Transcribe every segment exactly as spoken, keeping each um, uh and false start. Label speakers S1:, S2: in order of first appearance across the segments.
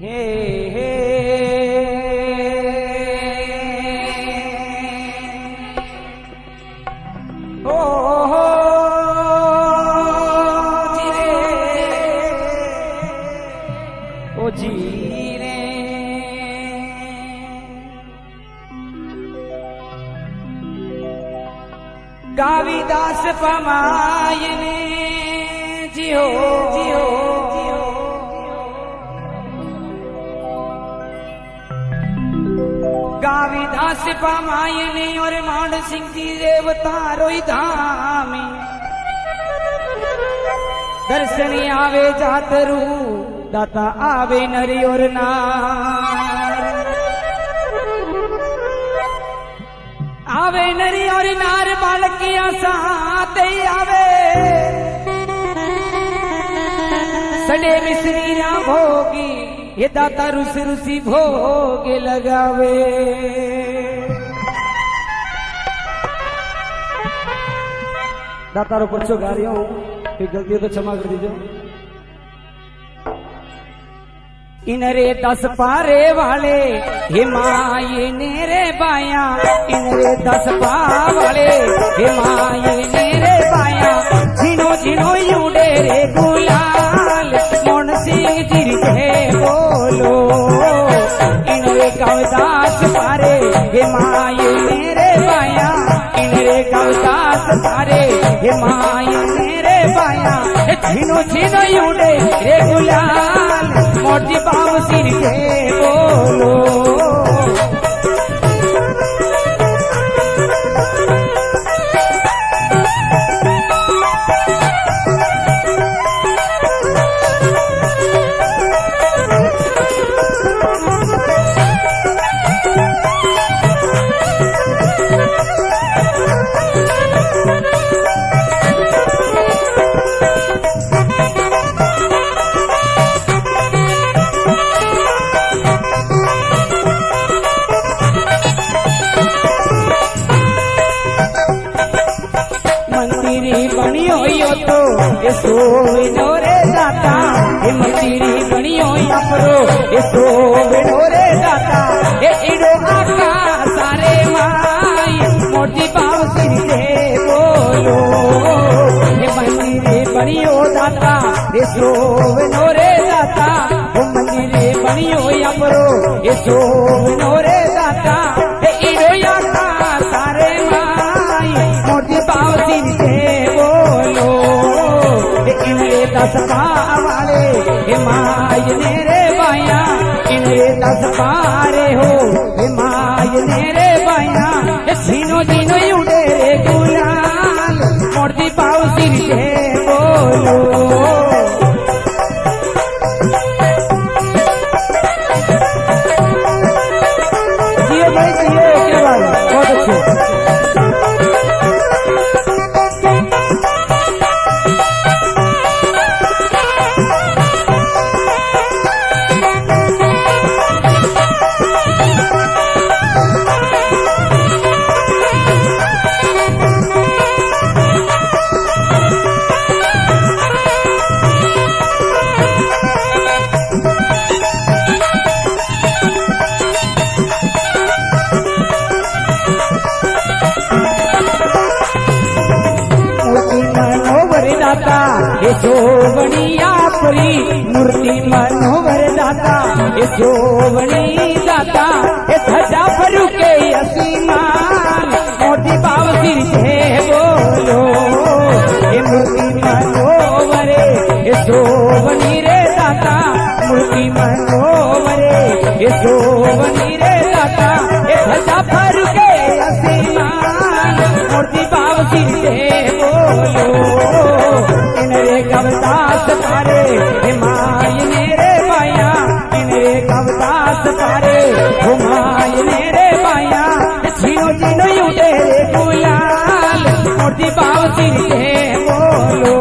S1: हे हे ओ हो ओ जी रे काविदास पमायने जियो जियो काविदास पमायने और मान सिंह जी देवता रोई धामी दर्शन आवे जातरू दाता आवे नरी और नार आवे नरी और नार बालकिया साथ आवे सडे मिश्री ना भोगी ये दाता रुस रुसी भोग लगावे दाता रो पर्चो गा रही हूं कोई गलती हो तो क्षमा कर दीजिए। इनरे दस पारे वाले हिमाये नेरे बाया इनरे दस पा वाले हिमाये नेरे बाया झिनो झिनो यूडे रे गुलाल मोन सिंह जी के बोलो इनरे काविदास पारे हिमाये नेरे बाया इनरे काविदास पारे हिमाये नेरे बाया झिनो झिनो यूडे रे गुलाल मोटी बाबू सिर के बोलो तो ये सोविनो रे दाता ये मंदिरी बनियो अपरो ये सोविनो रे दाता ये इडो आका सारे माई मोटी पाव सिर के बोलो ये मंदिरी बनियो दाता ये सोविनो रे दाता वो मंदिरी बनियो अपरो ये सोविनो रे दाता ये इडो आका सारे माई मोटी पाव सिर के बोलो इनरे दस पा वाले हिमाय नेरे बाया इनरे दस पारे हो हिमाय नेरे बाया झीनो झीनो उड़े रे गुलाल मोटी पाव सिर के बोलो जियो भाई जियो क्या बात बहुत अच्छे ये सोवनिया पुरी मूर्ति मनोहर दाता ये सोवनी दाता ये ध्वजा फरू के असीमान मोटी बाव सिर के बोलो ये मूर्ति मनोहर ये सोवनी रे दाता मूर्ति मनोहर ये सोवनी रे दाता ये ध्वजा फरू के असीमान मोटी बाव सिर के बोलो इनरे काविदास पारे हिमाय नेरे बाया इनरे काविदास पारे हुमाय नेरे बाया झीनो झीनो उड़े गुलाल मोटी बाव सिर के बोलो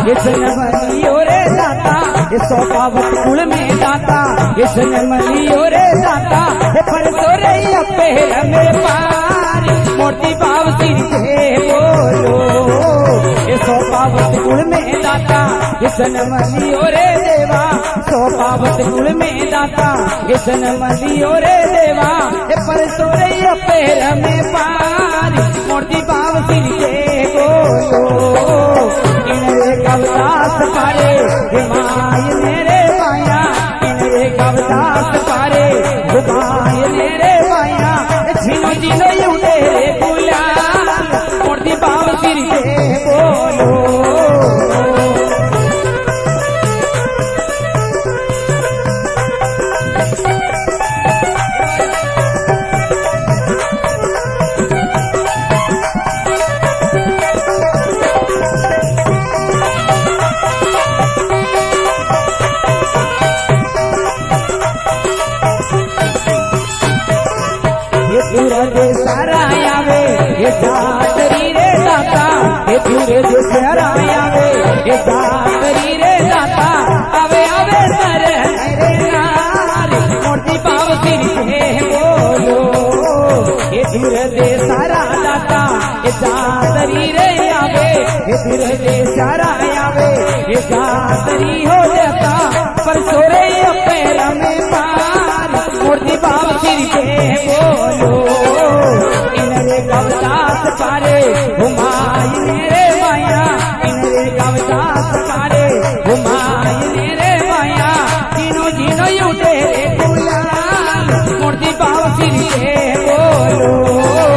S1: ये जन्म लियो रे दाता ये सोपावत कुल में दाता ये जन्म लियो रे दाता ये परसो रे पैर में पार मोटी बाब सिर के बोलो ये सोपावत कुल में दाता ये जन्म लियो रे देवा सोपावत कुल में दाता ये जन्म लियो रे देवा ये परसो रे पैर में पार मोटी बाब सिर के बोलो इनरे कवदास पारे हिमाय मेरे माया इनरे कवदास पारे हिमाय मेरे माया झिनो झिनो यूटे गुलाल मोटी बाब सिर के बोलो सारा आवे ये दातरी रे दाता ये पूरे जो सारा आवे ये दातरी रे दाता आवे आवे सर रे नार मोटी बाब सिर के बोलो ये पूरे दे सारा दाता ये दातरी रे आवे ये पूरे दे सारा आवे ये दातरी हो जाता पर सोरे पैर में पार मोटी बाब सिर के बोलो कवदास पारे हुमायूं मेरे माया इनरे कवदास पारे हुमायूं मेरे माया जीनो जीनो यूटे गुलाल मोटी बाब सिर के बोलो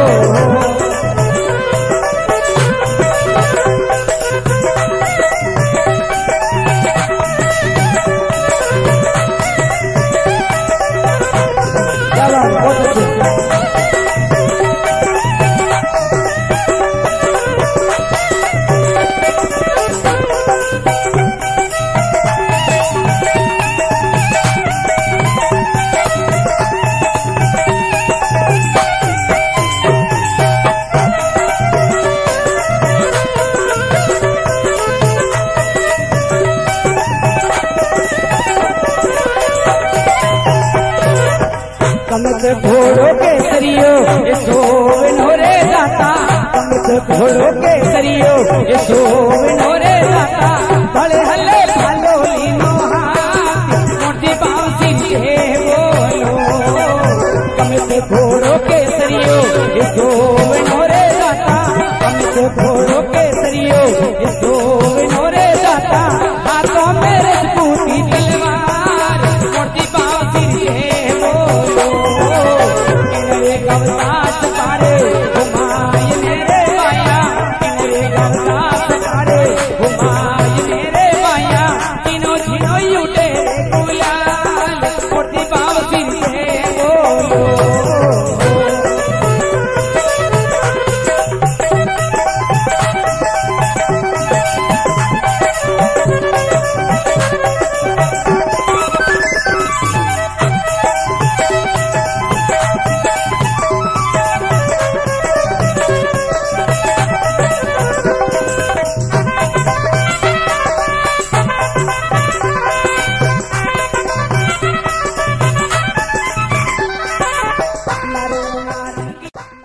S1: कमत घोड़ों के सरियो ये सोवन हो रे दाता कमत घोड़ों के सरियो ये सोवन हो रे दाता बड़े हल्ले भालो लीनो हाथ मोटी बाब सिर के बोलो कमत घोड़ों के सरियो ये सोवन हो रे दाता कमत घोड़ों